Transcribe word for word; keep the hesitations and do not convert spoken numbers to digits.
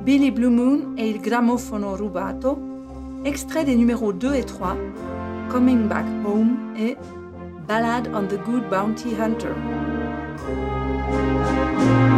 Billy Blue Moon e il grammofono rubato, extrait des numéros deux et trois, Coming Back Home et Ballad on the Good Bounty Hunter.